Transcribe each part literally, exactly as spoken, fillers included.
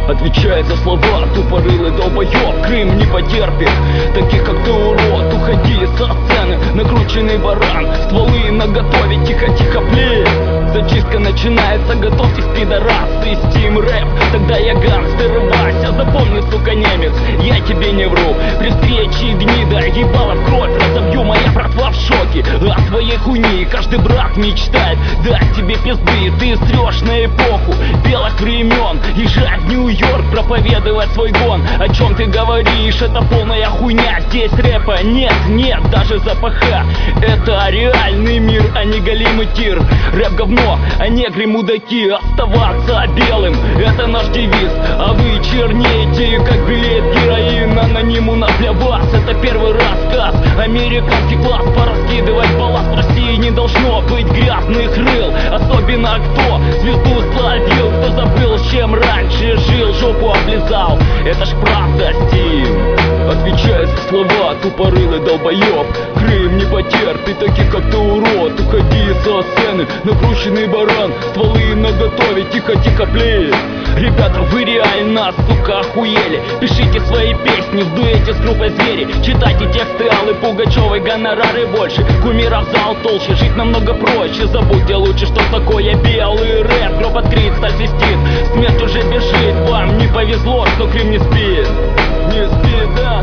Отвечает за слова тупорылый долбоёб. Крым не потерпит таких, как ты, урод. Уходи со сцены, накрученный баран. Стволы наготове, тихо-тихо, плей. Зачистка начинается, готовьтесь, пидорасы. Стим рэп, тогда я гангстер Вася. Запомни, сука, немец, я тебе не вру. При встрече гнида, ебало в кровь разобью. Моя братва в шоке от твоей хуйни. Каждый брат мечтает дать тебе пизды. Ты срешь на эпоху белых времен. Езжай в Нью-Йорк, проповедовать свой гон. О чем ты говоришь, это полная хуйня. Здесь рэпа нет, нет, даже запаха. Это реальный мир, а не голимый тир. Рэп говно, а негры мудаки. Оставаться белым, это наш девиз. А вы чернеете, как белеет героин. Аноним у нас для вас, это первый рассказ. Американский класс, пораскидывать балласт. В России не должно быть грязных рыл. Особенно кто звезду словил, кто забыл, с чем раньше жил, жопу облизал. Это ж правда, Стим. Отвечай за слова тупорылый долбоёб. Крым не потерпит таких, как ты, урод. Уходи со сцены, накрученный баран. Стволы наготове, тихо-тихо, плей. Ребята, вы реально, сука, охуели. Пишите свои песни в дуэте с группой Звери. Читайте тексты Аллы Пугачевой, гонорары больше. Кумиров зал толще, жить намного проще. Забудьте лучше, что такое белый рэп. Гроб открыт, сталь свистит, смерть уже бежит. Вам не повезло, что Крым не спит. Не спит, да,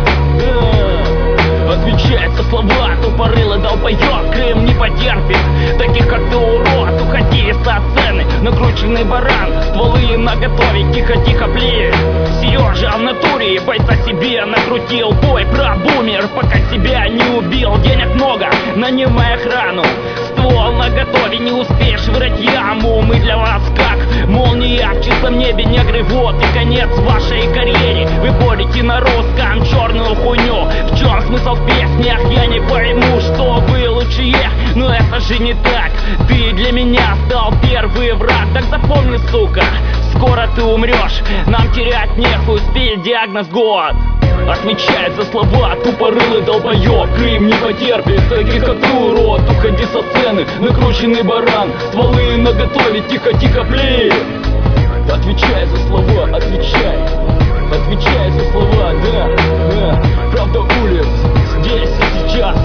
да. Отвечает за слова тупорылый долбоёб. Крым не потерпит таких, как ты, урод. Уходи со сцены, накрученный баран. Стволы наготове, тихо-тихо, плей. Сережа в натуре, бойца себе накрутил. Бой про бумер, пока себя не убил. Денег много, нанимай охрану. Ствол наготове, не успеешь вырыть яму. Мы для вас как молния в чистом небе, негры, вот и конец вашей карьере. Вы борете на русском черную хуйню. В чем смысл в песнях, я не пойму, что вы лучшие. Но это же не так, ты для меня стал первый враг. Так запомни, сука, скоро ты умрешь. Нам терять нехуй, стиль, диагноз, год. Отвечает за слова тупорылый долбоёб. Крым не потерпит таких, как ты, урод. Уходи со сцены, накрученный баран. Стволы наготове, тихо-тихо, плей. Отвечай за слова, отвечай. Отвечай за слова, да, да. Правда улиц, здесь и сейчас.